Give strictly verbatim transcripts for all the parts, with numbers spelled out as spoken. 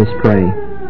Let us pray.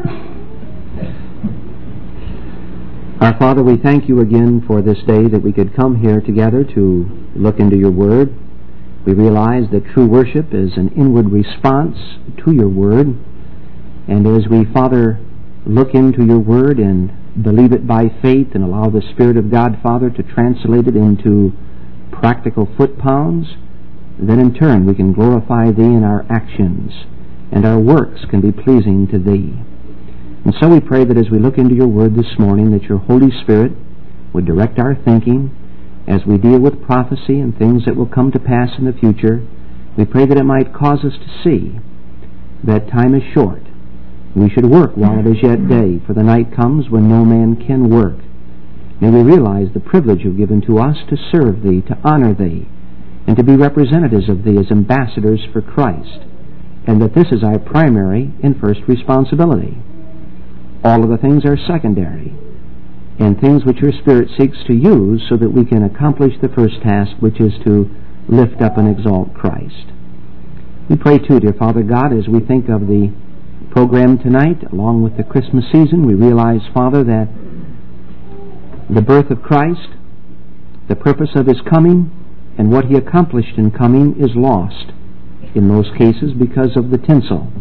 Our Father, we thank you again for this day that we could come here together to look into your Word. We realize that true worship is an inward response to your Word. And as we, Father, look into your Word and believe it by faith and allow the Spirit of God, Father, to translate it into practical foot-pounds, then in turn we can glorify Thee in our actions, and our works can be pleasing to Thee. And so we pray that as we look into your Word this morning, that your Holy Spirit would direct our thinking as we deal with prophecy and things that will come to pass in the future. We pray that it might cause us to see that time is short. We should work while it is yet day, for the night comes when no man can work. May we realize the privilege you've given to us to serve Thee, to honor Thee, and to be representatives of Thee as ambassadors for Christ, and that this is our primary and first responsibility. All of the things are secondary, and things which your Spirit seeks to use so that we can accomplish the first task, which is to lift up and exalt Christ. We pray too, dear Father God, as we think of the program tonight, along with the Christmas season, we realize, Father, that the birth of Christ, the purpose of His coming, and what He accomplished in coming is lost in most cases because of the tinsel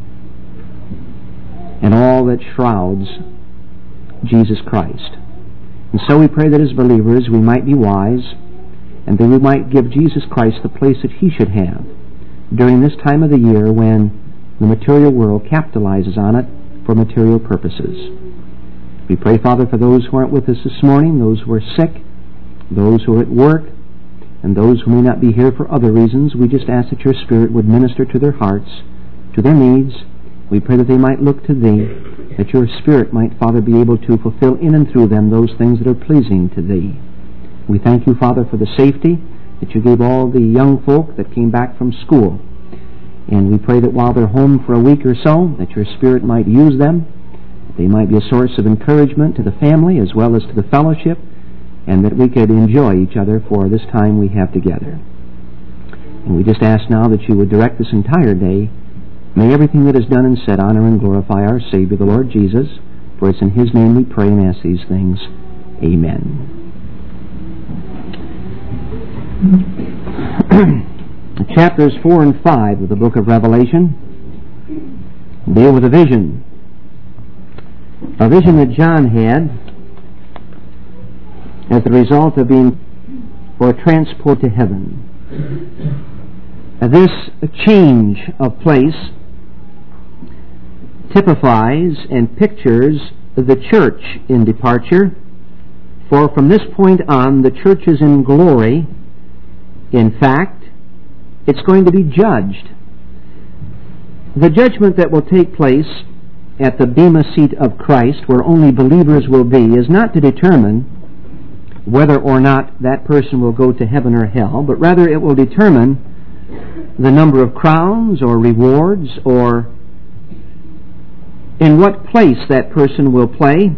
and all that shrouds Jesus Christ. And so we pray that as believers we might be wise, and that we might give Jesus Christ the place that He should have during this time of the year when the material world capitalizes on it for material purposes. We pray, Father, for those who aren't with us this morning, those who are sick, those who are at work, and those who may not be here for other reasons. We just ask that your Spirit would minister to their hearts, to their needs. We pray that they might look to Thee, that your Spirit might, Father, be able to fulfill in and through them those things that are pleasing to Thee. We thank you, Father, for the safety that you gave all the young folk that came back from school. And we pray that while they're home for a week or so, that your Spirit might use them, that they might be a source of encouragement to the family as well as to the fellowship, and that we could enjoy each other for this time we have together. And we just ask now that you would direct this entire day. May everything that is done and said honor and glorify our Savior, the Lord Jesus, for it's in His name we pray and ask these things. Amen. Chapters four and five of the book of Revelation deal with a vision. A vision that John had as the result of being for a transport to heaven. This change of place typifies and pictures the church in departure, for from this point on the church is in glory. In fact, it's going to be judged. The judgment that will take place at the Bema seat of Christ, where only believers will be, is not to determine whether or not that person will go to heaven or hell, but rather it will determine the number of crowns or rewards, or in what place that person will play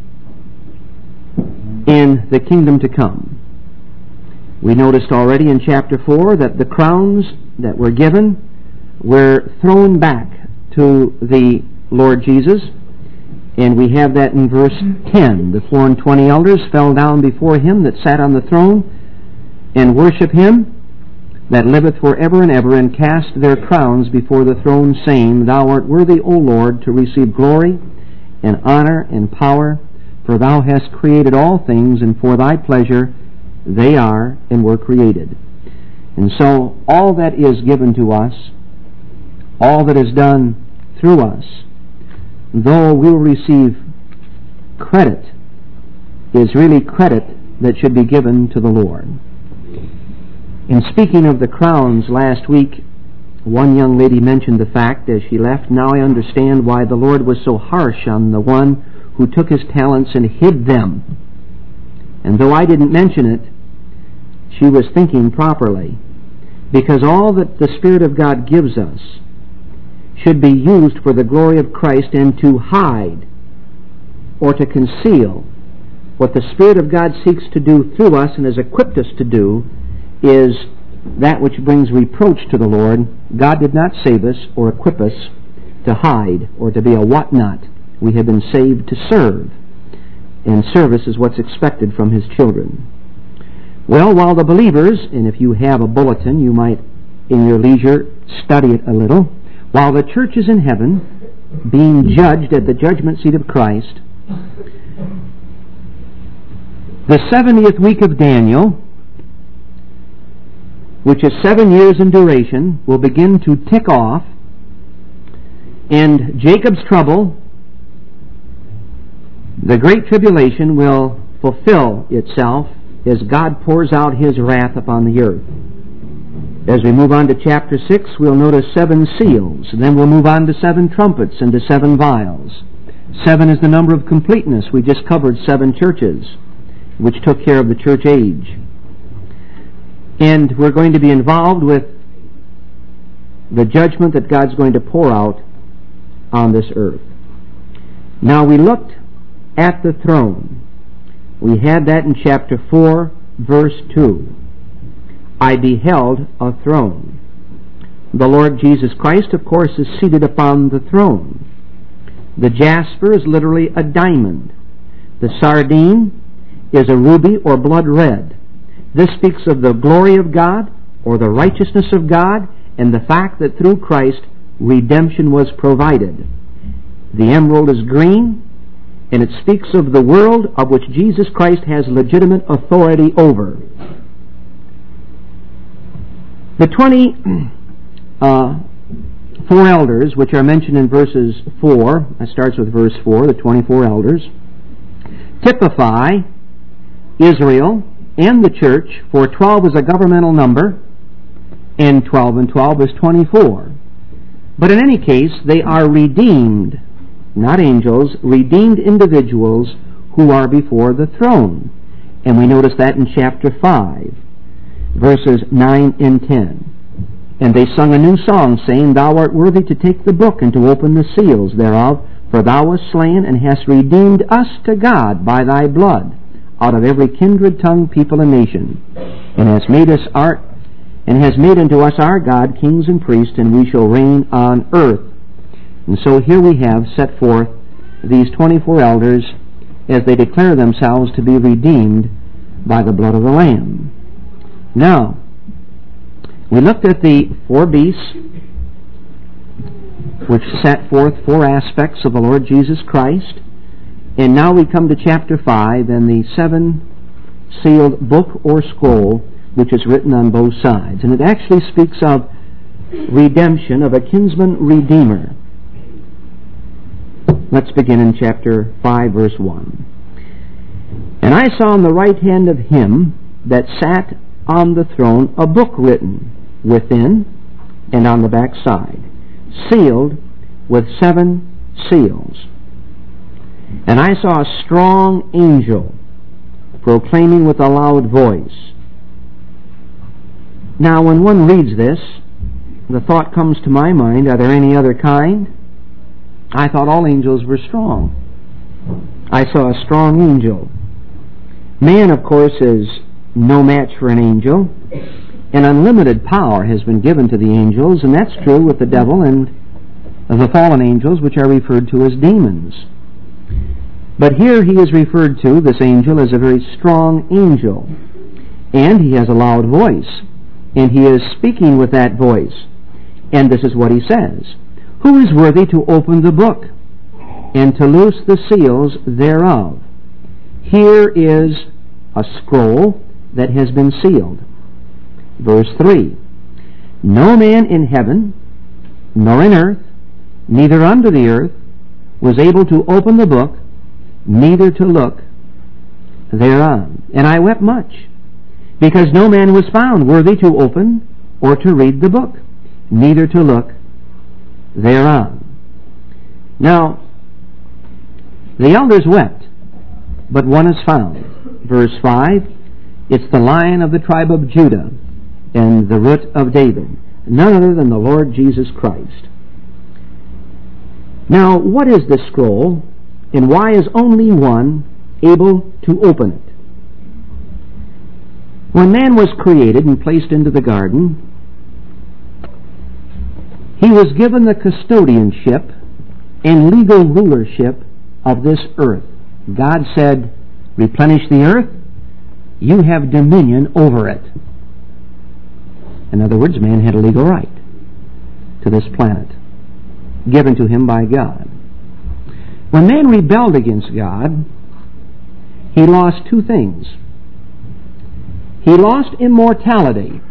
in the kingdom to come. We noticed already in chapter four that the crowns that were given were thrown back to the Lord Jesus, and we have that in verse ten. The four and twenty elders fell down before Him that sat on the throne, and worship Him that liveth for ever and ever, and cast their crowns before the throne, saying, Thou art worthy, O Lord, to receive glory and honor and power, for Thou hast created all things, and for Thy pleasure they are and were created. And so all that is given to us, all that is done through us, though we'll receive credit, is really credit that should be given to the Lord. In speaking of the crowns last week, one young lady mentioned the fact as she left, now I understand why the Lord was so harsh on the one who took his talents and hid them. And though I didn't mention it, she was thinking properly, because all that the Spirit of God gives us should be used for the glory of Christ, and to hide or to conceal what the Spirit of God seeks to do through us and has equipped us to do is that which brings reproach to the Lord. God did not save us or equip us to hide or to be a whatnot. We have been saved to serve, and service is what's expected from His children. Well, while the believers, and if you have a bulletin, you might in your leisure study it a little, while the church is in heaven, being judged at the judgment seat of Christ, the seventieth week of Daniel, which is seven years in duration, will begin to tick off, and Jacob's trouble, the great tribulation, will fulfill itself as God pours out His wrath upon the earth. As we move on to chapter six, we'll notice seven seals, and then we'll move on to seven trumpets and to seven vials. Seven is the number of completeness. We just covered seven churches, which took care of the church age. And we're going to be involved with the judgment that God's going to pour out on this earth. Now, we looked at the throne. We had that in chapter four, verse two. I beheld a throne. The Lord Jesus Christ, of course, is seated upon the throne. The jasper is literally a diamond. The sardine is a ruby or blood red. This speaks of the glory of God or the righteousness of God and the fact that through Christ redemption was provided. The emerald is green, and it speaks of the world of which Jesus Christ has legitimate authority over. The twenty uh, four elders, which are mentioned in verses four, it starts with verse four, the twenty-four elders, typify Israel and the church, for twelve is a governmental number, and twelve and twelve is twenty-four. But in any case, they are redeemed, not angels, redeemed individuals who are before the throne. And we notice that in chapter five, verses nine and ten. And they sung a new song, saying, Thou art worthy to take the book and to open the seals thereof, for thou wast slain and hast redeemed us to God by thy blood, out of every kindred, tongue, people, and nation, and hast made us our and has made unto us our God kings and priests, and we shall reign on earth. And so here we have set forth these twenty-four elders as they declare themselves to be redeemed by the blood of the Lamb. Now, we looked at the four beasts, which set forth four aspects of the Lord Jesus Christ, and now we come to chapter five and the seven sealed book or scroll, which is written on both sides. And it actually speaks of redemption, of a kinsman redeemer. Let's begin in chapter five, verse one. And I saw on the right hand of him that sat on the throne a book written within and on the back side, sealed with seven seals. And I saw a strong angel proclaiming with a loud voice. Now, when one reads this, the thought comes to my mind, are there any other kind? I thought all angels were strong. I saw a strong angel. Man, of course, is no match for an angel. And unlimited power has been given to the angels, and that's true with the devil and the fallen angels, which are referred to as demons. But here he is referred to, this angel, as a very strong angel. And he has a loud voice. And he is speaking with that voice. And this is what he says. Who is worthy to open the book and to loose the seals thereof? Here is a scroll that has been sealed. Verse three. No man in heaven, nor in earth, neither under the earth, was able to open the book, neither to look thereon. And I wept much, because no man was found worthy to open or to read the book, neither to look thereon. Now, the elders wept, but one is found. Verse five, it's the Lion of the tribe of Judah and the Root of David, none other than the Lord Jesus Christ. Now, what is this scroll, and why is only one able to open it? When man was created and placed into the garden, He was given the custodianship and legal rulership of this earth. God said, replenish the earth, you have dominion over it. In other words, man had a legal right to this planet, given to him by God. When man rebelled against God, he lost two things. He lost immortality.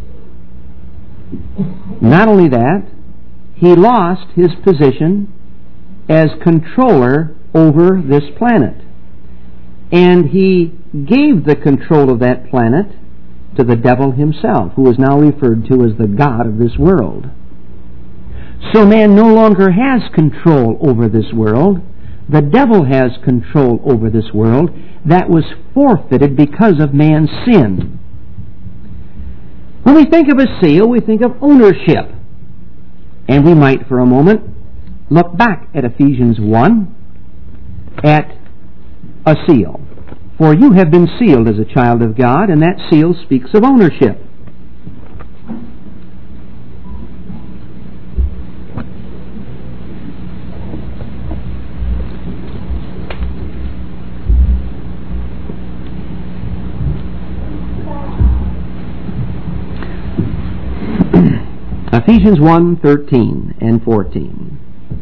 Not only that, he lost his position as controller over this planet. And he gave the control of that planet to the devil himself, who is now referred to as the god of this world. So man no longer has control over this world. The devil has control over this world. That was forfeited because of man's sin. When we think of a seal, we think of ownership. And we might, for a moment, look back at Ephesians one, at a seal. For you have been sealed as a child of God, and that seal speaks of ownership. Ephesians one, thirteen and fourteen.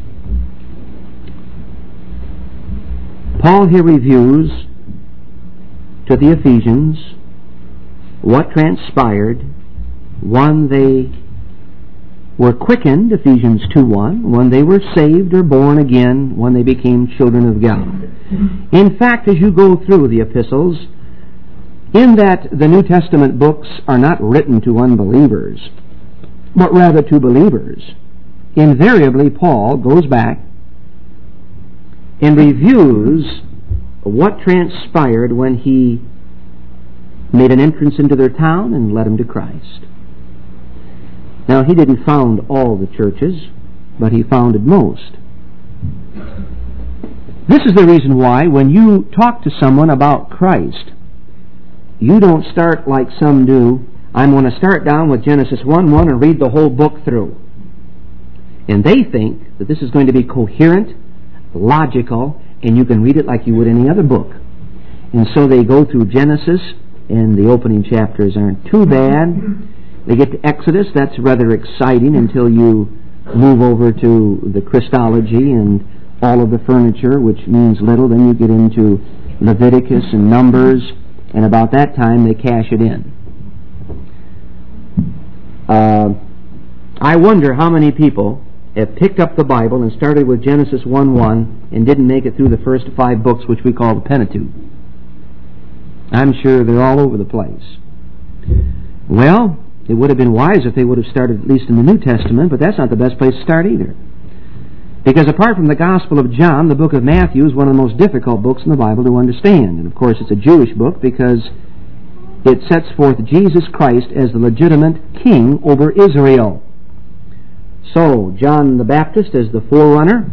Paul here reviews to the Ephesians what transpired when they were quickened, Ephesians two one, when they were saved or born again, when they became children of God. In fact, as you go through the epistles, in that the New Testament books are not written to unbelievers, but rather to believers, invariably Paul goes back and reviews what transpired when he made an entrance into their town and led them to Christ. Now, he didn't found all the churches, but he founded most. This is the reason why when you talk to someone about Christ, you don't start like some do, I'm going to start down with Genesis one one and read the whole book through. And they think that this is going to be coherent, logical, and you can read it like you would any other book. And so they go through Genesis, and the opening chapters aren't too bad. They get to Exodus, that's rather exciting until you move over to the Christology and all of the furniture, which means little. Then you get into Leviticus and Numbers, and about that time they cash it in. Uh, I wonder how many people have picked up the Bible and started with Genesis one one and didn't make it through the first five books, which we call the Pentateuch. I'm sure they're all over the place. Well, it would have been wise if they would have started at least in the New Testament, but that's not the best place to start either. Because apart from the Gospel of John, the book of Matthew is one of the most difficult books in the Bible to understand. And of course it's a Jewish book because it sets forth Jesus Christ as the legitimate king over Israel. So, John the Baptist, as the forerunner,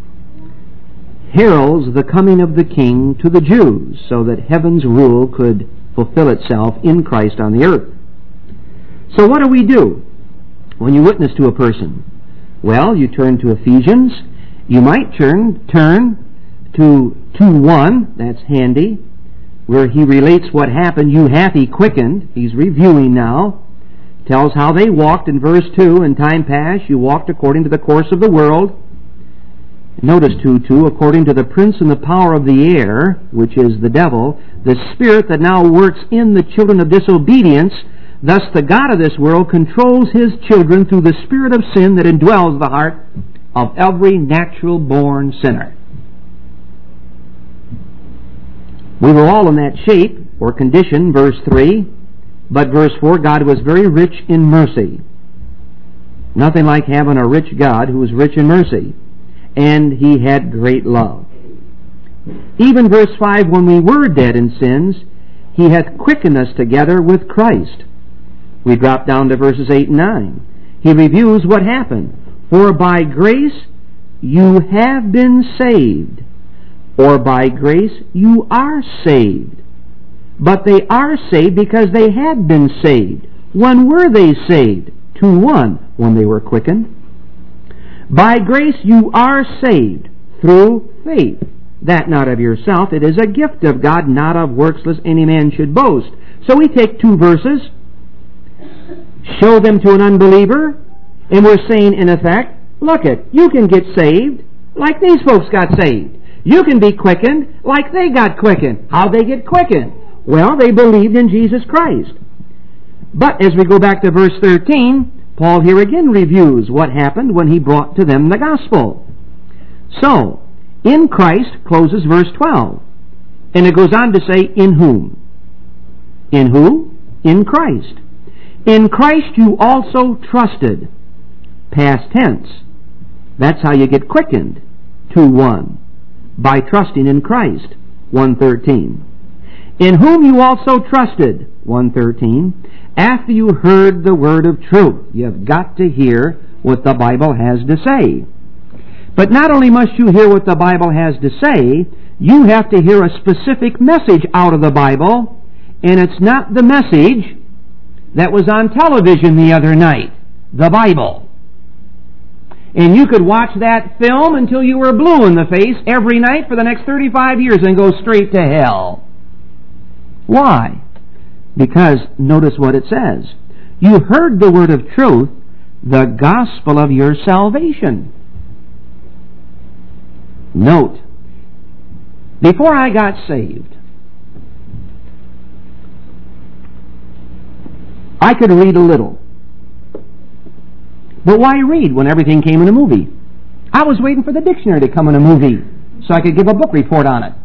heralds the coming of the king to the Jews so that heaven's rule could fulfill itself in Christ on the earth. So what do we do when you witness to a person? Well, you turn to Ephesians. You might turn, turn to two one, that's handy, where he relates what happened. You hath he quickened. He's reviewing now. Tells how they walked in verse two. In time past, you walked according to the course of the world. Notice two two, according to the prince and the power of the air, which is the devil, the spirit that now works in the children of disobedience. Thus the God of this world controls his children through the spirit of sin that indwells the heart of every natural-born sinner. We were all in that shape or condition, verse three. But verse four, God was very rich in mercy. Nothing like having a rich God who is rich in mercy. And he had great love. Even verse five, when we were dead in sins, he hath quickened us together with Christ. We drop down to verses eight and nine. He reviews what happened. For by grace you have been saved, or by grace you are saved. But they are saved because they had been saved. When were they saved? two one, when they were quickened. By grace you are saved through faith. That not of yourself, it is a gift of God, not of works, lest any man should boast. So we take two verses, show them to an unbeliever, and we're saying, in effect, look it, you can get saved like these folks got saved. You can be quickened like they got quickened. How'd they get quickened? Well, they believed in Jesus Christ. But as we go back to verse thirteen, Paul here again reviews what happened when he brought to them the gospel. So, in Christ closes verse twelve. And it goes on to say, in whom? In who? In Christ. In Christ you also trusted. Past tense. That's how you get quickened. two one. By trusting in Christ. one thirteen. In whom you also trusted. one thirteen. After you heard the word of truth. You've got to hear what the Bible has to say. But not only must you hear what the Bible has to say, you have to hear a specific message out of the Bible, and it's not the message that was on television the other night, the Bible. And you could watch that film until you were blue in the face every night for the next thirty-five years and go straight to hell. Why? Because notice what it says. You heard the word of truth, the gospel of your salvation. Note, before I got saved, I could read a little. But why read when everything came in a movie? I was waiting for the dictionary to come in a movie so I could give a book report on it.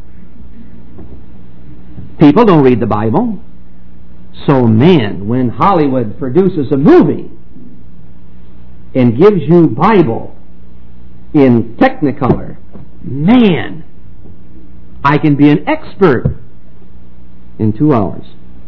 People don't read the Bible. So, man, when Hollywood produces a movie and gives you Bible in Technicolor, man, I can be an expert in two hours.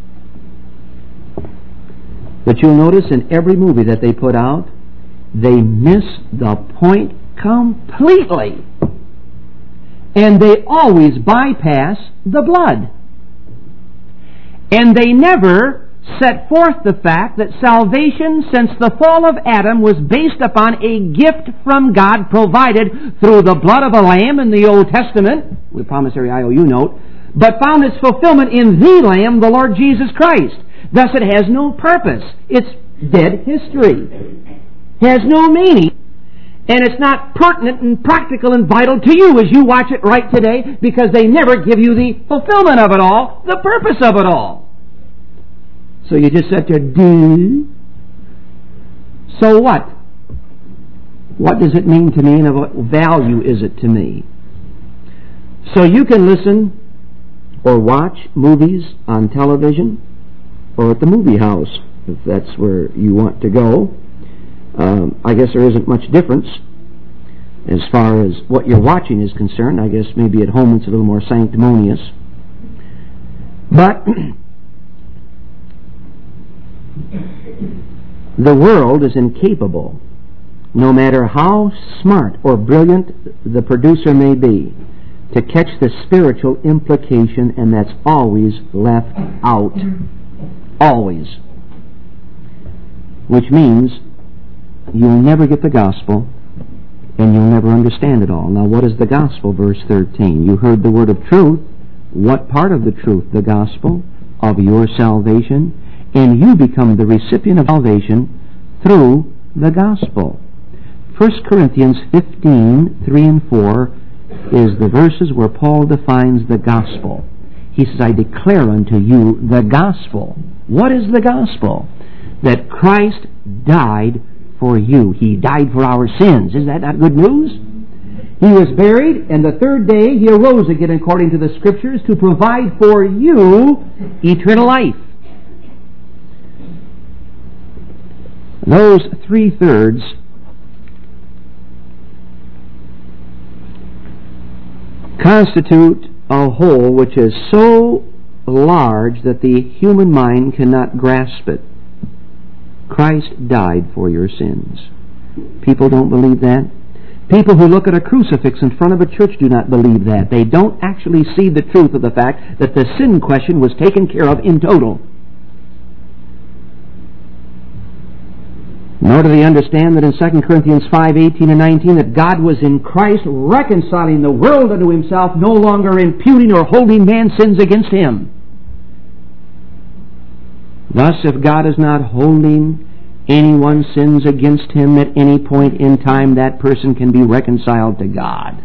But you'll notice in every movie that they put out, they miss the point completely. And they always bypass the blood. And they never set forth the fact that salvation since the fall of Adam was based upon a gift from God provided through the blood of a lamb in the Old Testament, with promissory I O U note, but found its fulfillment in the Lamb, the Lord Jesus Christ. Thus it has no purpose. It's dead history. It has no meaning. And it's not pertinent and practical and vital to you as you watch it right today, because they never give you the fulfillment of it all, the purpose of it all. So you just sit there, do. So what? What does it mean to me, and of what value is it to me? So you can listen or watch movies on television or at the movie house, if that's where you want to go. Um, I guess there isn't much difference as far as what you're watching is concerned. I guess maybe at home it's a little more sanctimonious. But the world is incapable, no matter how smart or brilliant the producer may be, to catch the spiritual implication, and that's always left out. Always. Which means you'll never get the gospel, and you'll never understand it all. Now, what is the gospel? Verse thirteen. You heard the word of truth. What part of the truth? The gospel of your salvation. And you become the recipient of salvation through the gospel. First Corinthians fifteen, three and four is the verses where Paul defines the gospel. He says, I declare unto you the gospel. What is the gospel? That Christ died for you. He died for our sins. Is that not good news? He was buried, and the third day he arose again according to the Scriptures to provide for you eternal life. Those three-thirds constitute a whole which is so large that the human mind cannot grasp it. Christ died for your sins. People don't believe that. People who look at a crucifix in front of a church do not believe that. They don't actually see the truth of the fact that the sin question was taken care of in total. Nor do they understand that in Second Corinthians five, eighteen and nineteen, that God was in Christ reconciling the world unto himself, no longer imputing or holding man's sins against him. Thus, if God is not holding anyone's sins against him at any point in time, that person can be reconciled to God.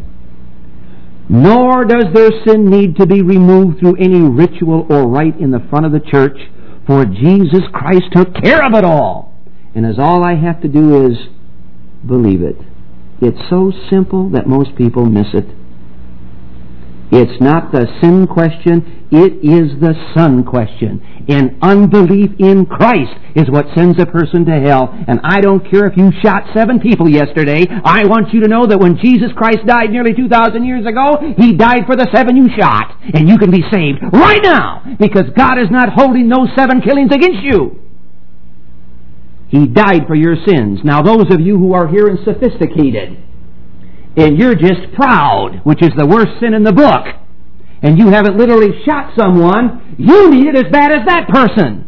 Nor does their sin need to be removed through any ritual or rite in the front of the church, for Jesus Christ took care of it all. And as all I have to do is believe it. It's so simple that most people miss it. It's not the sin question, it is the son question. And unbelief in Christ is what sends a person to hell. And I don't care if you shot seven people yesterday. I want you to know that when Jesus Christ died nearly two thousand years ago, He died for the seven you shot. And you can be saved right now, because God is not holding those seven killings against you. He died for your sins. Now those of you who are here and sophisticated, and you're just proud, which is the worst sin in the book, and you haven't literally shot someone, you need it as bad as that person.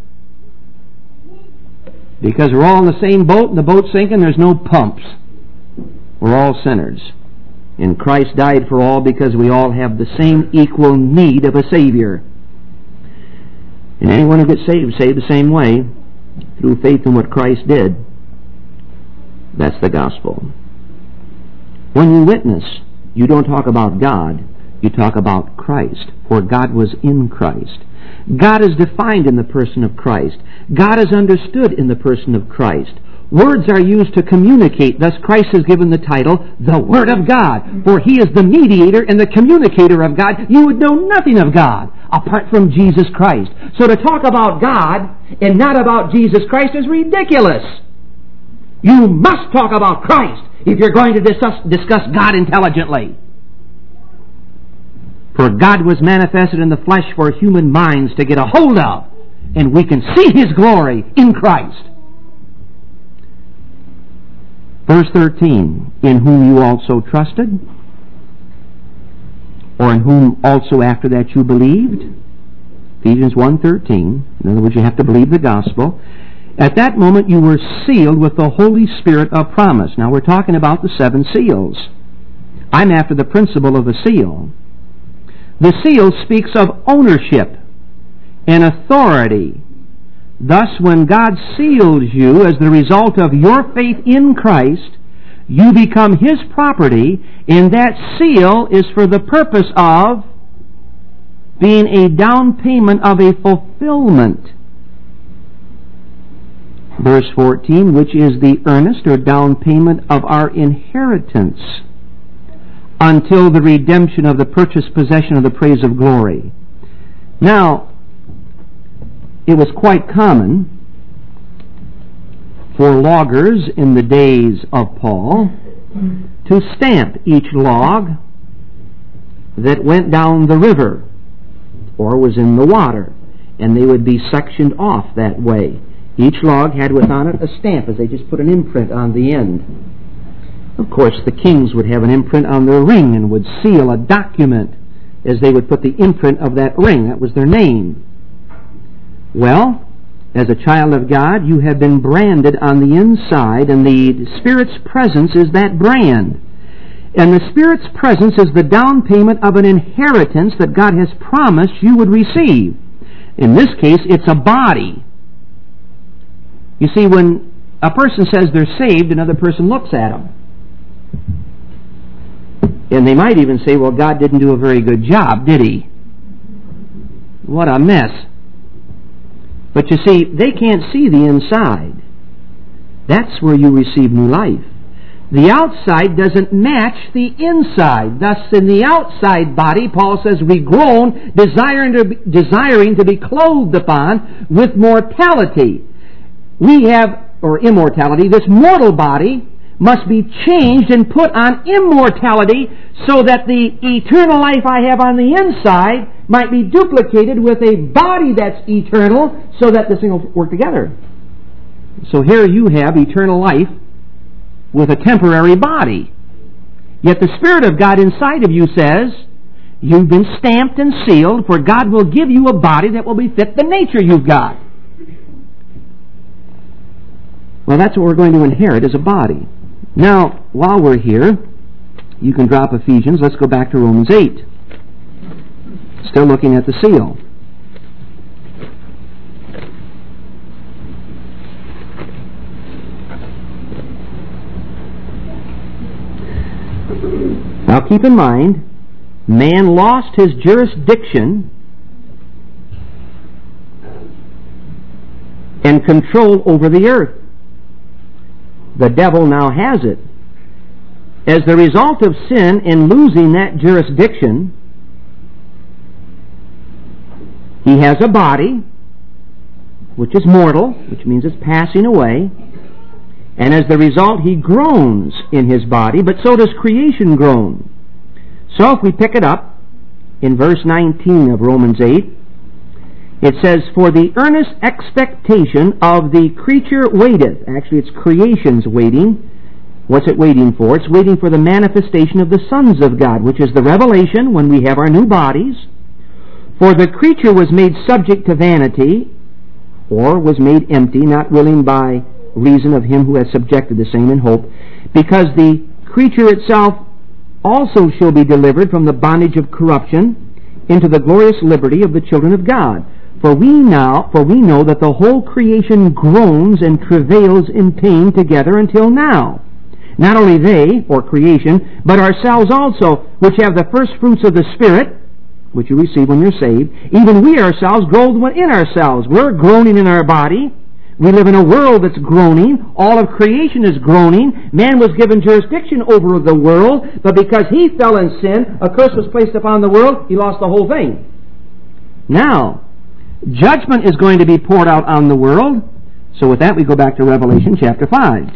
Because we're all in the same boat, and the boat's sinking, there's no pumps. We're all sinners. And Christ died for all because we all have the same equal need of a Savior. And anyone who gets saved, saved the same way, through faith in what Christ did. That's the gospel. When you witness, you don't talk about God, you talk about Christ, for God was in Christ. God is defined in the person of Christ. God is understood in the person of Christ. Words are used to communicate, thus Christ is given the title, the Word of God, for He is the mediator and the communicator of God. You would know nothing of God apart from Jesus Christ. So to talk about God and not about Jesus Christ is ridiculous. You must talk about Christ if you're going to discuss, discuss God intelligently. For God was manifested in the flesh for human minds to get a hold of, and we can see His glory in Christ. Verse thirteen, in whom you also trusted, or in whom also after that you believed. Ephesians one thirteen. In other words, you have to believe the gospel. At that moment you were sealed with the Holy Spirit of promise. Now we're talking about the seven seals. I'm after the principle of a seal. The seal speaks of ownership and authority. Thus, when God seals you as the result of your faith in Christ, you become His property, and that seal is for the purpose of being a down payment of a fulfillment. Verse fourteen, which is the earnest or down payment of our inheritance until the redemption of the purchased possession of the praise of glory. Now, it was quite common for loggers in the days of Paul to stamp each log that went down the river or was in the water, and they would be sectioned off that way. Each log had with on it a stamp, as they just put an imprint on the end. Of course, the kings would have an imprint on their ring and would seal a document as they would put the imprint of that ring. That was their name. Well, as a child of God, you have been branded on the inside, and the Spirit's presence is that brand. And the Spirit's presence is the down payment of an inheritance that God has promised you would receive. In this case, it's a body. You see, when a person says they're saved, another person looks at them. And they might even say, well, God didn't do a very good job, did He? What a mess. But you see, they can't see the inside. That's where you receive new life. The outside doesn't match the inside. Thus, in the outside body, Paul says, we groan, desiring to be, desiring to be clothed upon with mortality. We have, or immortality, this mortal body must be changed and put on immortality so that the eternal life I have on the inside might be duplicated with a body that's eternal so that this thing will work together. So here you have eternal life with a temporary body. Yet the Spirit of God inside of you says, you've been stamped and sealed, for God will give you a body that will befit the nature you've got. Well, that's what we're going to inherit as a body. Now, while we're here, you can drop Ephesians. Let's go back to Romans eight. Still looking at the seal. Now keep in mind, man lost his jurisdiction and control over the earth. The devil now has it. As the result of sin in losing that jurisdiction, he has a body, which is mortal, which means it's passing away. And as the result, he groans in his body, but so does creation groan. So if we pick it up in verse nineteen of Romans eight, it says, "For the earnest expectation of the creature waiteth." Actually, it's creation's waiting. What's it waiting for? It's waiting for the manifestation of the sons of God, which is the revelation when we have our new bodies. "For the creature was made subject to vanity," or was made empty, not willing by reason of him who has subjected the same in hope, because the creature itself also shall be delivered from the bondage of corruption into the glorious liberty of the children of God. For we now, for we know that the whole creation groans and travails in pain together until now. Not only they, or creation, but ourselves also, which have the first fruits of the Spirit, which you receive when you're saved, even we ourselves groan in ourselves. We're groaning in our body. We live in a world that's groaning. All of creation is groaning. Man was given jurisdiction over the world, but because he fell in sin, a curse was placed upon the world, he lost the whole thing. Now, judgment is going to be poured out on the world. So with that, we go back to Revelation chapter five.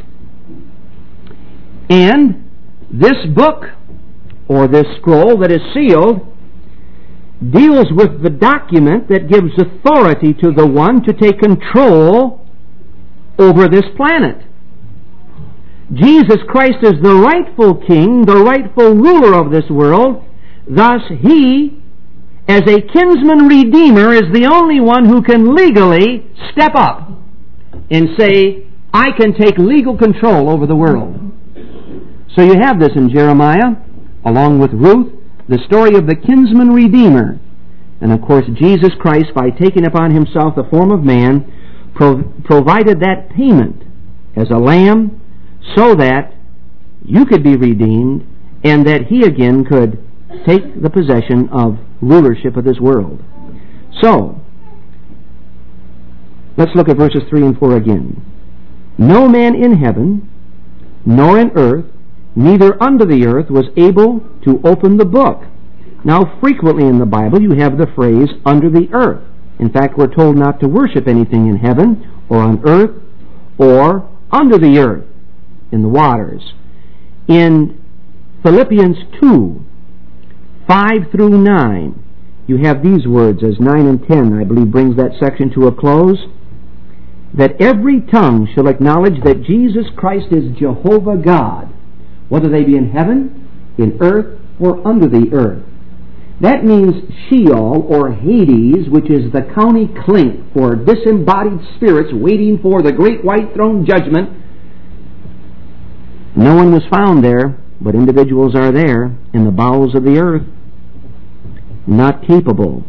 And this book, or this scroll that is sealed, deals with the document that gives authority to the one to take control over this planet. Jesus Christ is the rightful king, the rightful ruler of this world. Thus, he, as a kinsman redeemer, is the only one who can legally step up and say, I can take legal control over the world. So you have this in Jeremiah, along with Ruth, the story of the kinsman redeemer. And of course, Jesus Christ, by taking upon himself the form of man, pro- provided that payment as a lamb so that you could be redeemed and that he again could take the possession of rulership of this world. So, let's look at verses three and four again. "No man in heaven, nor in earth, neither under the earth was able to open the book." Now, frequently in the Bible you have the phrase, under the earth. In fact, we're told not to worship anything in heaven, or on earth, or under the earth, in the waters. In Philippians two, five through nine, you have these words, as nine and ten, I believe, brings that section to a close. "That every tongue shall acknowledge that Jesus Christ is Jehovah God, whether they be in heaven, in earth, or under the earth." That means Sheol, or Hades, which is the county clink for disembodied spirits waiting for the great white throne judgment. No one was found there, but individuals are there in the bowels of the earth, not capable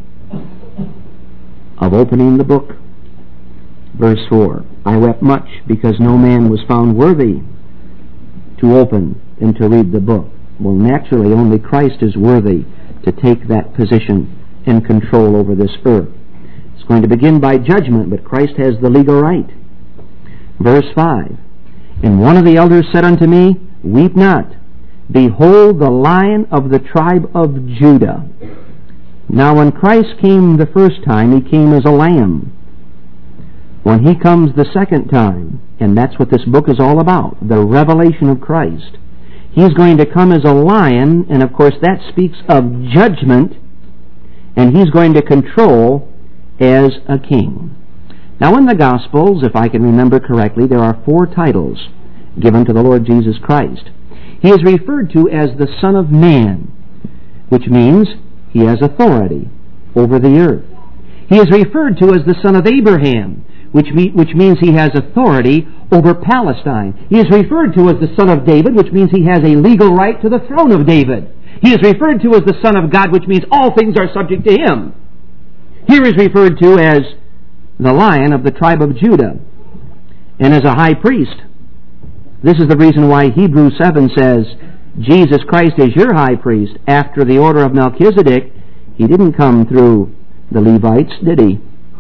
of opening the book. Verse four, "I wept much because no man was found worthy to open and to read the book." Well, naturally, only Christ is worthy to take that position and control over this earth. It's going to begin by judgment, but Christ has the legal right. Verse five, "And one of the elders said unto me, Weep not. Behold, the Lion of the tribe of Judah." Now, when Christ came the first time, he came as a lamb. When he comes the second time, and that's what this book is all about, the revelation of Christ, he's going to come as a lion, and of course that speaks of judgment, and he's going to control as a king. Now in the Gospels, if I can remember correctly, there are four titles given to the Lord Jesus Christ. He is referred to as the Son of Man, which means he has authority over the earth. He is referred to as the Son of Abraham, which, me, which means he has authority over Palestine. He is referred to as the Son of David, which means he has a legal right to the throne of David. He is referred to as the Son of God, which means all things are subject to him. Here is referred to as the Lion of the tribe of Judah, and as a high priest. This is the reason why Hebrews seven says, Jesus Christ is your high priest after the order of Melchizedek. He didn't come through the Levites, did he?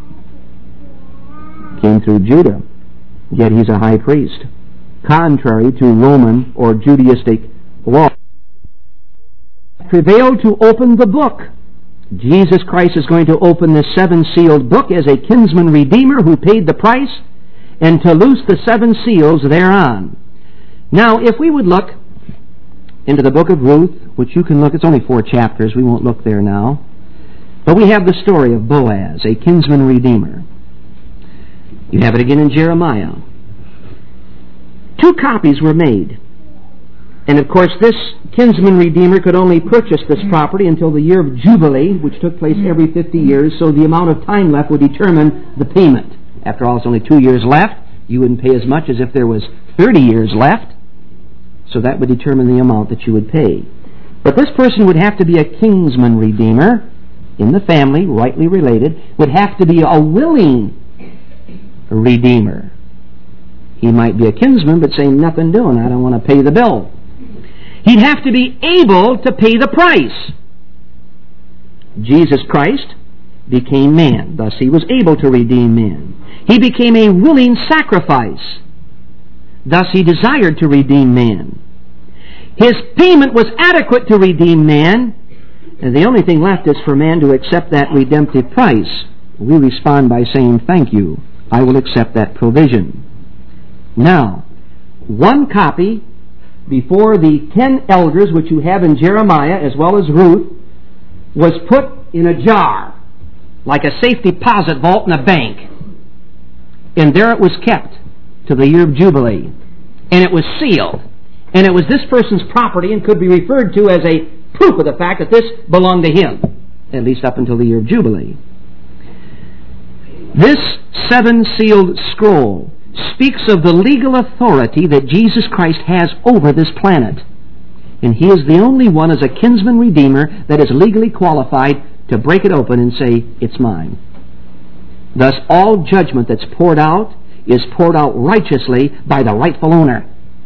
Came through Judah, yet he's a high priest, contrary to Roman or Judaistic law. Prevailed to open the book. Jesus Christ is going to open this seven-sealed book as a kinsman redeemer who paid the price, and to loose the seven seals thereon. Now, if we would look into the book of Ruth, which you can look, it's only four chapters, we won't look there now, but we have the story of Boaz, a kinsman redeemer. You have it again in Jeremiah. Two copies were made. And of course, this kinsman redeemer could only purchase this property until the year of Jubilee, which took place every fifty years, so the amount of time left would determine the payment. After all, it's only two years left. You wouldn't pay as much as if there was thirty years left, so that would determine the amount that you would pay. But this person would have to be a kinsman redeemer in the family, rightly related, would have to be a willing redeemer. He might be a kinsman, but say, nothing doing, I don't want to pay the bill. He'd have to be able to pay the price. Jesus Christ became man. Thus he was able to redeem man. He became a willing sacrifice. Thus he desired to redeem man. His payment was adequate to redeem man, and the only thing left is for man to accept that redemptive price. We respond by saying, thank you, I will accept that provision. Now, one copy before the ten elders, which you have in Jeremiah as well as Ruth, was put in a jar, like a safe deposit vault in a bank. And there it was kept to the year of Jubilee. And it was sealed. And it was this person's property and could be referred to as a proof of the fact that this belonged to him, at least up until the year of Jubilee. This seven-sealed scroll speaks of the legal authority that Jesus Christ has over this planet. And he is the only one as a kinsman redeemer that is legally qualified to break it open and say, it's mine. Thus, all judgment that's poured out is poured out righteously by the rightful owner.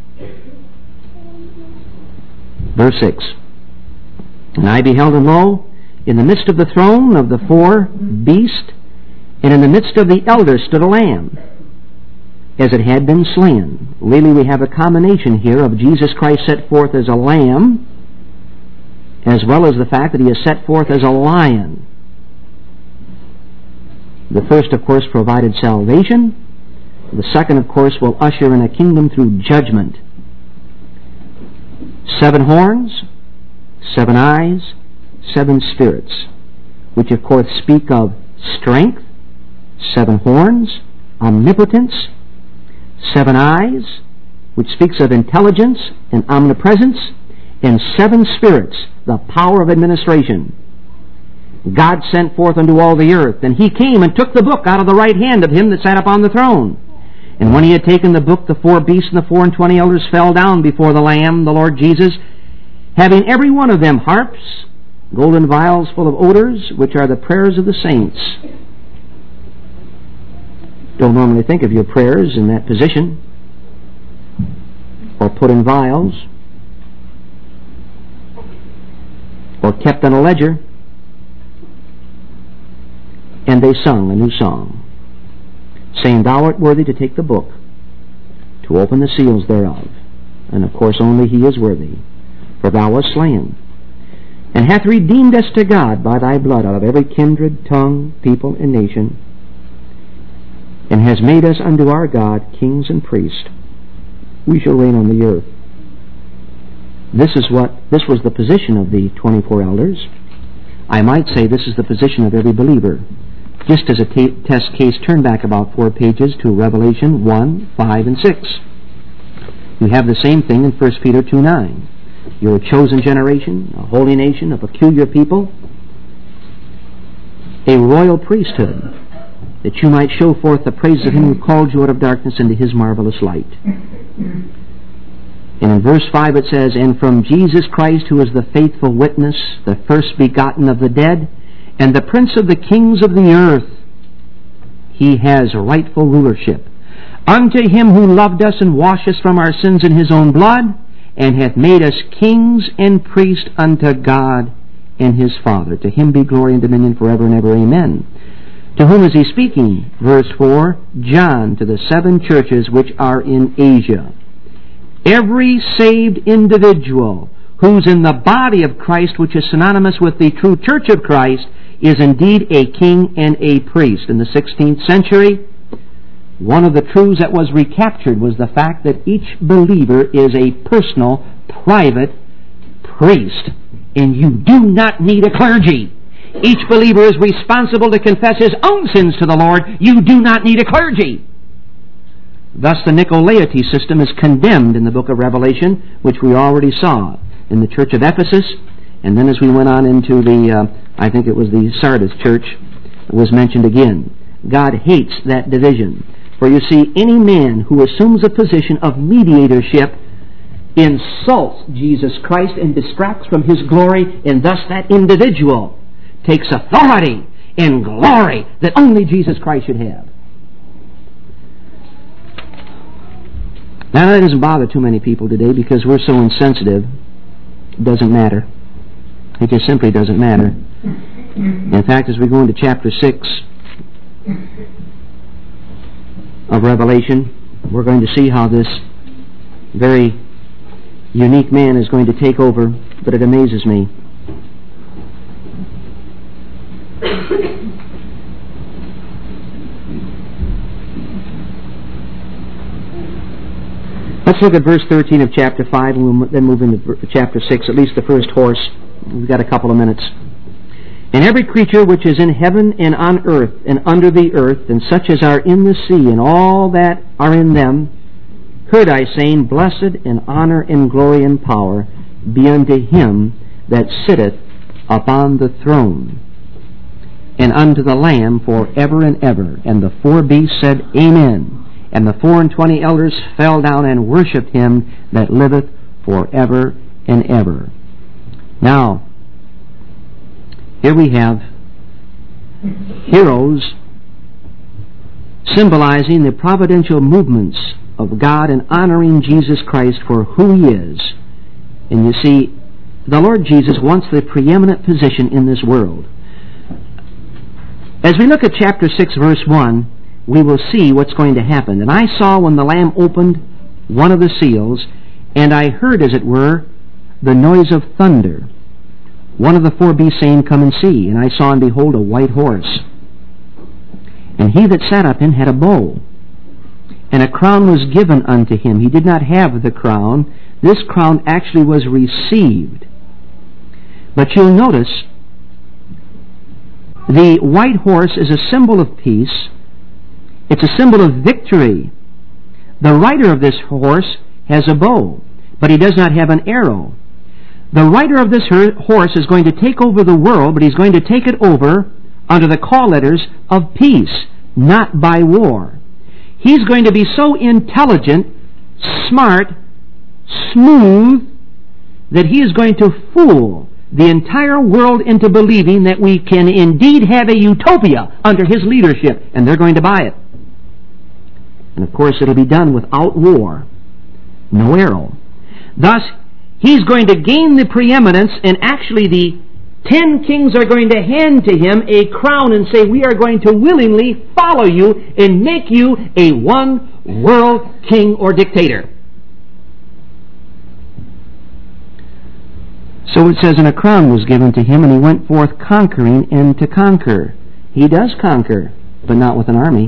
Verse six. And I beheld, and lo, in the midst of the throne of the four beasts, and in the midst of the elders stood a lamb, as it had been slain. Really, we have a combination here of Jesus Christ set forth as a lamb, as well as the fact that he is set forth as a lion. The first, of course, provided salvation. The second, of course, will usher in a kingdom through judgment. Seven horns, seven eyes, seven spirits, which, of course, speak of strength. Seven horns, omnipotence. Seven eyes, which speaks of intelligence and omnipresence. And seven spirits, the power of administration. God sent forth unto all the earth, and he came and took the book out of the right hand of him that sat upon the throne. And when he had taken the book, the four beasts and the four and twenty elders fell down before the Lamb, the Lord Jesus, having every one of them harps, golden vials full of odors, which are the prayers of the saints. Don't normally think of your prayers in that position, or put in vials, or kept on a ledger. And they sung a new song, saying, Thou art worthy to take the book, to open the seals thereof. And of course only he is worthy, for thou wast slain, and hath redeemed us to God by thy blood out of every kindred, tongue, people, and nation, and has made us unto our God kings and priests. We shall reign on the earth. This is what this was the position of the twenty-four elders. I might say this is the position of every believer. Just as a t- test case, turn back about four pages to Revelation one, five, and six. You have the same thing in First Peter two, nine. You're a chosen generation, a holy nation, a peculiar people, a royal priesthood, that you might show forth the praises of him who called you out of darkness into his marvelous light. And in verse five it says, and from Jesus Christ, who is the faithful witness, the first begotten of the dead, and the prince of the kings of the earth, he has rightful rulership. Unto him who loved us and washed us from our sins in his own blood, and hath made us kings and priests unto God and his Father. To him be glory and dominion forever and ever. Amen. To whom is he speaking? Verse four, John, to the seven churches which are in Asia. Every saved individual who's in the body of Christ, which is synonymous with the true church of Christ, is indeed a king and a priest. In the sixteenth century, one of the truths that was recaptured was the fact that each believer is a personal, private priest. And you do not need a clergy. Each believer is responsible to confess his own sins to the Lord. You do not need a clergy. Thus the Nicolaity system is condemned in the book of Revelation, which we already saw in the church of Ephesus. And then as we went on into the, uh, I think it was the Sardis church, it was mentioned again. God hates that division. For you see, any man who assumes a position of mediatorship insults Jesus Christ and distracts from his glory, and thus that individual takes authority and glory that only Jesus Christ should have. Now that doesn't bother too many people today because we're so insensitive. It doesn't matter. It just simply doesn't matter. In fact, as we go into chapter six of Revelation, we're going to see how this very unique man is going to take over, but it amazes me. Let's look at verse thirteen of chapter five, and we'll then move into chapter six, at least the first horse. We've got a couple of minutes. And every creature which is in heaven and on earth and under the earth, and such as are in the sea, and all that are in them, heard I saying, Blessed and honor and glory and power be unto him that sitteth upon the throne, and unto the Lamb for ever and ever. And the four beasts said, Amen. And the four and twenty elders fell down and worshipped him that liveth for ever and ever. Now, here we have heroes symbolizing the providential movements of God in honoring Jesus Christ for who he is. And you see, the Lord Jesus wants the preeminent position in this world. As we look at chapter six, verse one, we will see what's going to happen. And I saw when the Lamb opened one of the seals, and I heard, as it were, the noise of thunder. One of the four beasts saying, Come and see. And I saw and behold a white horse. And he that sat upon had a bow. And a crown was given unto him. He did not have the crown. This crown actually was received. But you'll notice, the white horse is a symbol of peace. It's a symbol of victory. The rider of this horse has a bow, but he does not have an arrow. The rider of this horse is going to take over the world, but he's going to take it over under the call letters of peace, not by war. He's going to be so intelligent, smart, smooth, that he is going to fool the entire world into believing that we can indeed have a utopia under his leadership, and they're going to buy it. And of course it'll be done without war, no arrow. Thus, he's going to gain the preeminence, and actually the ten kings are going to hand to him a crown and say, we are going to willingly follow you and make you a one-world king or dictator. So it says, and a crown was given to him, and he went forth conquering and to conquer. He does conquer, but not with an army.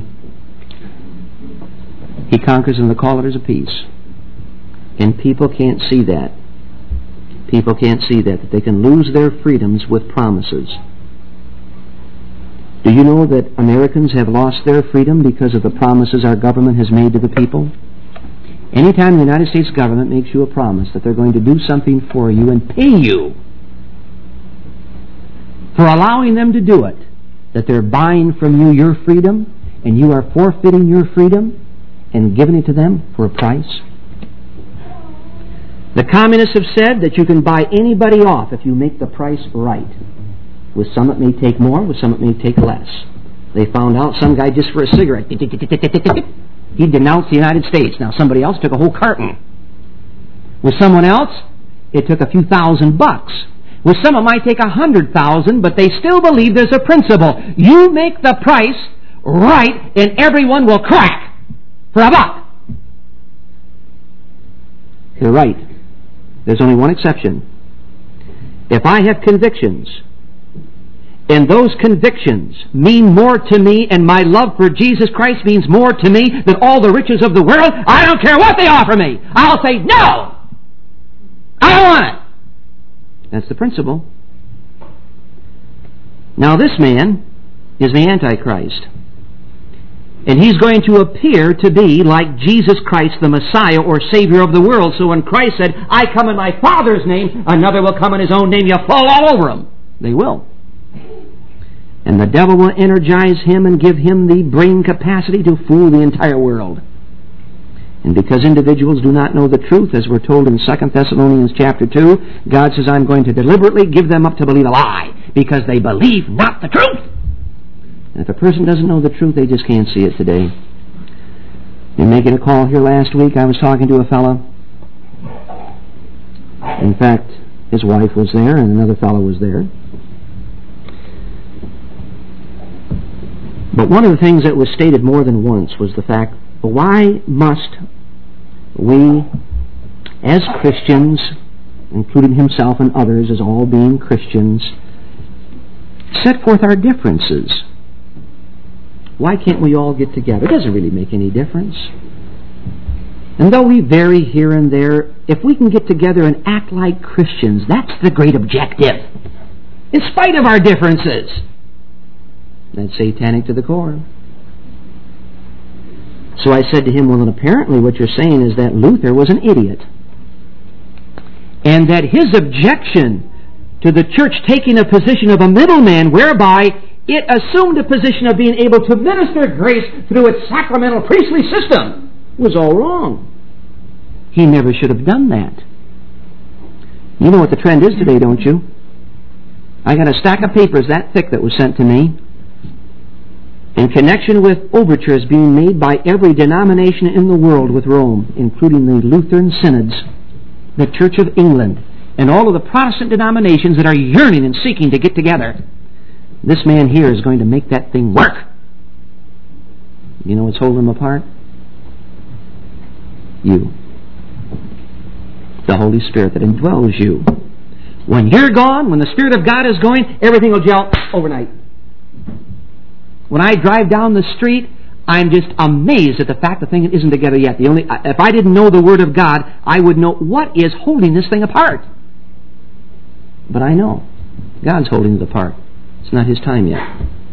He conquers in the call letters of peace. And people can't see that. People can't see that, that they can lose their freedoms with promises. Do you know that Americans have lost their freedom because of the promises our government has made to the people? Anytime the United States government makes you a promise that they're going to do something for you and pay you for allowing them to do it, that they're buying from you your freedom, and you are forfeiting your freedom and giving it to them for a price? The communists have said that you can buy anybody off if you make the price right. With some it may take more, with some it may take less. They found out some guy just for a cigarette, he denounced the United States. Now somebody else took a whole carton. With someone else, it took a few thousand bucks. With some it might take a hundred thousand, but they still believe there's a principle. You make the price right and everyone will crack for a buck. You're right. There's only one exception. If I have convictions, and those convictions mean more to me, and my love for Jesus Christ means more to me than all the riches of the world, I don't care what they offer me. I'll say, no! I don't want it! That's the principle. Now this man is the Antichrist. And he's going to appear to be like Jesus Christ, the Messiah or Savior of the world. So when Christ said, I come in my Father's name, another will come in his own name, you'll fall all over him. They will. And the devil will energize him and give him the brain capacity to fool the entire world. And because individuals do not know the truth, as we're told in Second Thessalonians chapter two, God says, I'm going to deliberately give them up to believe a lie, because they believe not the truth. And if a person doesn't know the truth, they just can't see it today. In making a call here last week, I was talking to a fellow. In fact, his wife was there and another fellow was there. But one of the things that was stated more than once was the fact, why must we, as Christians, including himself and others as all being Christians, set forth our differences? Why can't we all get together? It doesn't really make any difference. And though we vary here and there, if we can get together and act like Christians, that's the great objective. In spite of our differences. That's satanic to the core. So I said to him, well, then apparently what you're saying is that Luther was an idiot. And that his objection to the church taking a position of a middleman whereby it assumed a position of being able to minister grace through its sacramental priestly system was all wrong. He never should have done that. You know what the trend is today, don't you? I got a stack of papers that thick that was sent to me in connection with overtures being made by every denomination in the world with Rome, including the Lutheran synods, the Church of England, and all of the Protestant denominations that are yearning and seeking to get together. This man here is going to make that thing work. You know what's holding them apart? You. The Holy Spirit that indwells you. When you're gone, when the Spirit of God is going, everything will gel overnight. When I drive down the street, I'm just amazed at the fact the thing isn't together yet. The only, if I didn't know the Word of God, I would know what is holding this thing apart. But I know. God's holding it apart. It's not His time yet.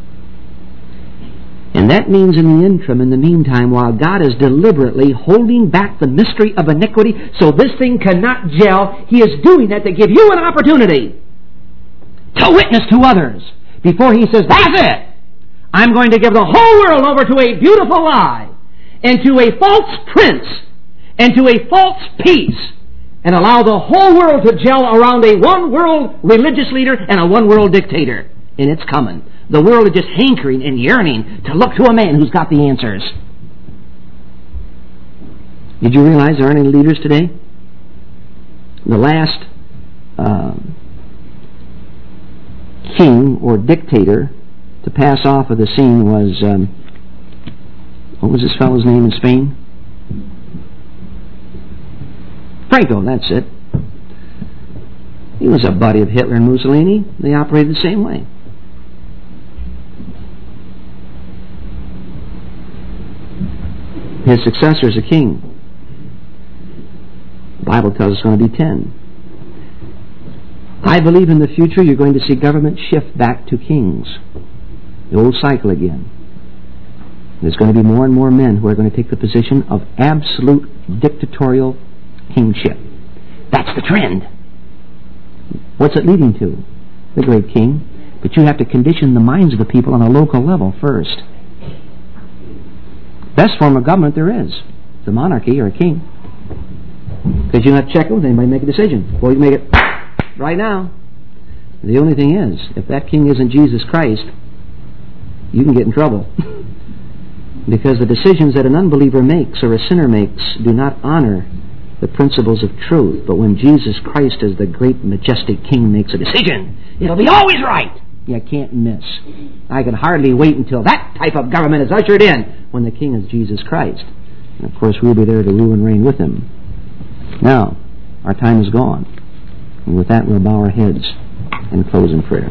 And that means in the interim, in the meantime, while God is deliberately holding back the mystery of iniquity so this thing cannot gel, He is doing that to give you an opportunity to witness to others before He says, that's it! I'm going to give the whole world over to a beautiful lie and to a false prince and to a false peace and allow the whole world to gel around a one-world religious leader and a one-world dictator. And it's coming. The world is just hankering and yearning to look to a man who's got the answers. Did you realize there aren't any leaders today? The last uh, king or dictator to pass off of the scene was, um, what was this fellow's name in Spain? Franco, that's it. He was a buddy of Hitler and Mussolini. They operated the same way. His successor is a king. The Bible tells us it's going to be ten. I believe in the future you're going to see government shift back to kings. The old cycle again. There's going to be more and more men who are going to take the position of absolute dictatorial kingship. That's the trend. What's it leading to? The great king. But you have to condition the minds of the people on a local level first. best form of government there is. It's a monarchy or a king. Because you don't have to check it with anybody, make a decision. Well, you make it right now. The only thing is, if that king isn't Jesus Christ, you can get in trouble. Because the decisions that an unbeliever makes or a sinner makes do not honor the principles of truth. But when Jesus Christ as the great majestic king makes a decision, it'll be always right. You can't miss. I can hardly wait until that type of government is ushered in when the king is Jesus Christ. And of course we'll be there to rule and reign with him. Now, our time is gone. And with that we'll bow our heads and close in prayer.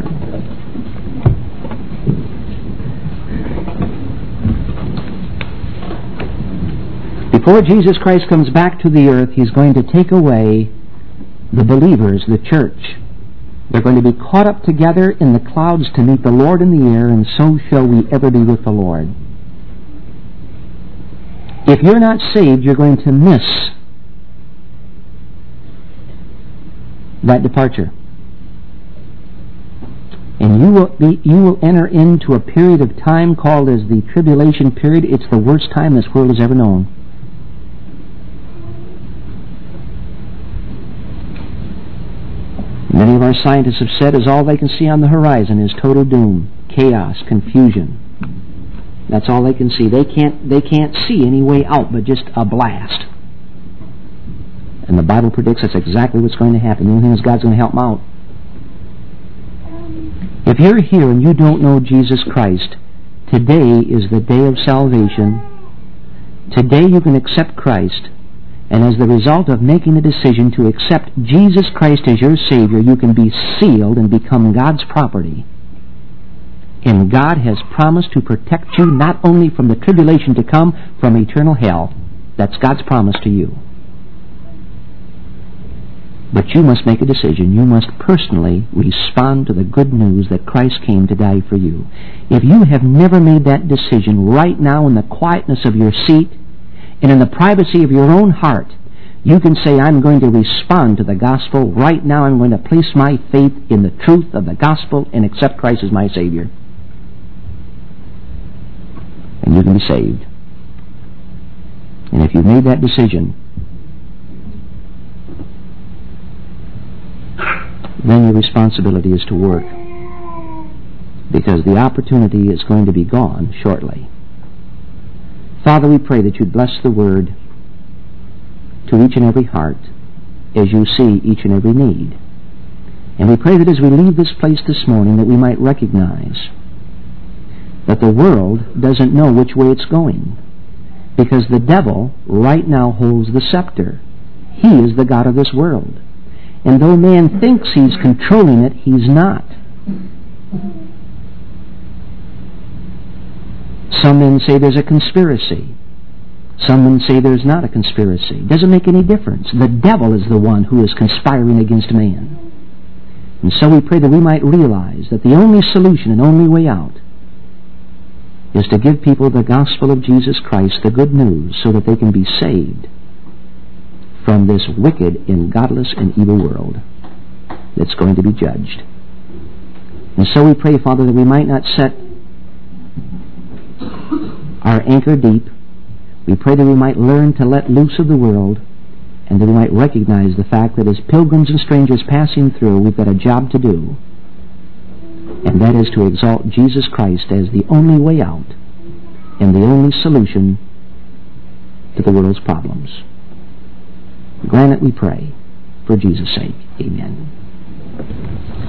Before Jesus Christ comes back to the earth, He's going to take away the believers, the church. They're going to be caught up together in the clouds to meet the Lord in the air, and so shall we ever be with the Lord. If you're not saved, you're going to miss that departure. And you will be, you will enter into a period of time called as the tribulation period. It's the worst time this world has ever known. Many of our scientists have said is all they can see on the horizon is total doom, chaos, confusion. That's all they can see. They can't they can't see any way out but just a blast. And the Bible predicts that's exactly what's going to happen. The only thing is God's going to help them out. If you're here and you don't know Jesus Christ, today is the day of salvation. Today you can accept Christ. And as the result of making the decision to accept Jesus Christ as your Savior, you can be sealed and become God's property. And God has promised to protect you not only from the tribulation to come, from eternal hell. That's God's promise to you. But you must make a decision. You must personally respond to the good news that Christ came to die for you. If you have never made that decision, right now in the quietness of your seat and in the privacy of your own heart, you can say, I'm going to respond to the gospel. Right now I'm going to place my faith in the truth of the gospel and accept Christ as my Savior. And you can be saved. And if you've made that decision, then your responsibility is to work, because the opportunity is going to be gone shortly. Father, we pray that you'd bless the word to each and every heart as you see each and every need. And we pray that as we leave this place this morning that we might recognize that the world doesn't know which way it's going, because the devil right now holds the scepter. He is the God of this world. And though man thinks he's controlling it, he's not. Some men say there's a conspiracy. Some men say there's not a conspiracy. It doesn't make any difference. The devil is the one who is conspiring against man. And so we pray that we might realize that the only solution and only way out is to give people the gospel of Jesus Christ, the good news, so that they can be saved from this wicked and godless and evil world that's going to be judged. And so we pray, Father, that we might not set our anchor deep. We pray that we might learn to let loose of the world, and that we might recognize the fact that as pilgrims and strangers passing through, we've got a job to do, and that is to exalt Jesus Christ as the only way out and the only solution to the world's problems. Grant it, we pray, for Jesus' sake. Amen.